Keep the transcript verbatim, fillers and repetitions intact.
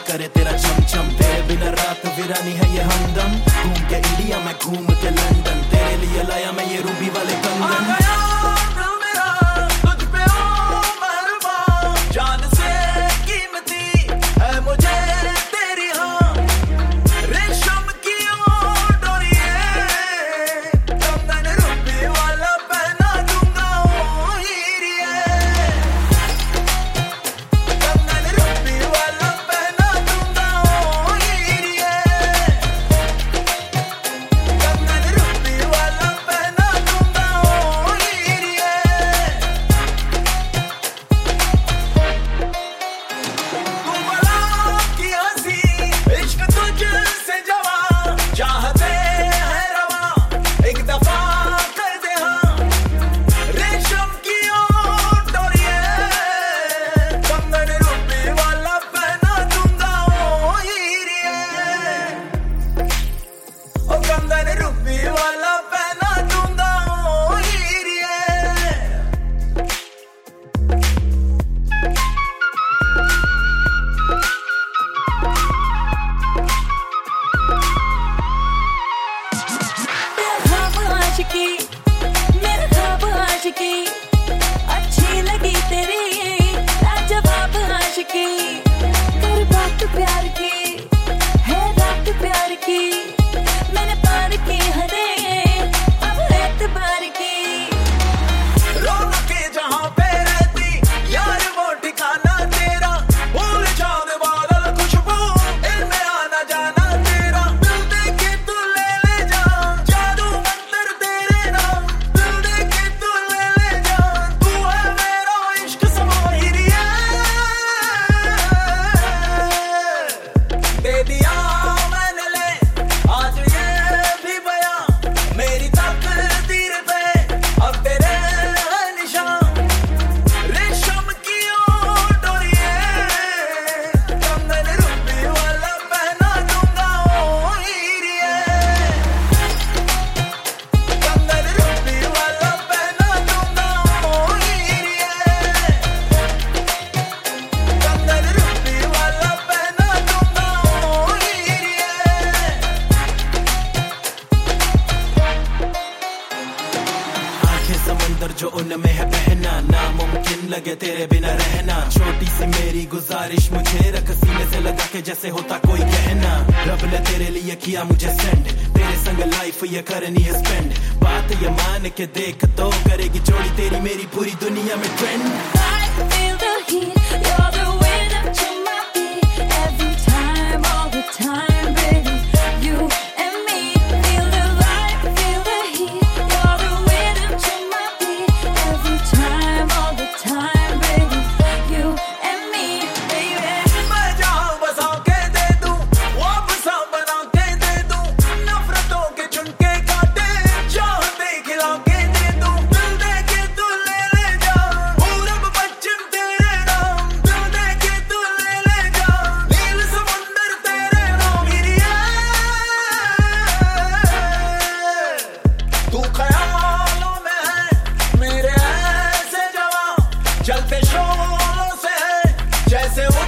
करे तेरा चम चम, तेरे बिना रात वीरानी है ये हमदम। घूम के इंडिया में घूम के लंदन, तेरे लिए लाया मैं ये रूबी वाले कंगन। अच्छी लगी तेरी लाजवाब आशिकी, कर बात प्यार की है रात प्यार की, मैंने पार की हदे अब एतबार की। रौनके जहाँ पे रहती यार वो ठिकाना तेरा, भूल जाने वाला खुशबू इनमें आना जाना तेरा। दिल देके तू ले ले जा जादू मंतर तेरे नाम, दिल देके तू ले ले जा तू है मेरा इश्क समाहिरिया। दे दिया मैंने ले आज ये भी बयां, मेरी तकदीर पे अब तेरे निशान। रेशम की डोरिये कंगन रूबी वाला पहना दूंगा ओ हीरिये, कंगन रूबी वाला पहना दूंगा ओ हीरिये, कंगन रूबी वाला पहना दूंगा ओ हीरिये। आंखें समंदर जो उनमें है बहना, नामुमकिन लगे तेरे बिना रहना। छोटी सी मेरी गुजारिश मुझे रख सीने से लगा के जैसे होता कोई कहना। रब ने तेरे लिए किया मुझे सेंड, तेरे संग लाइफ ये करनी है स्पेंड। बात ये मान के देख तो करेगी जोड़ी तेरी मेरी पूरी दुनिया में trend. I feel the heat, you're the wind to my beat, every time, all the time, baby, you and me. Feel the vibe, feel the heat, you're the wind to my beat, every time, all the time, baby, you and me, baby. मैं जहाँ बसा के दे दूं वो बसा बना के दे दूं, नफरतों के झुंडे काटे चाहते खिला के दे दूं। दिल दे के तू ले ले जा पूरब पश्चिम तेरे नाम, दिल दे के तू ले ले जा नील समुंदर तेरे नाम हीरिया। तू ख्यालों में है मेरे ऐसे जवां, चलते शोरों से है जैसे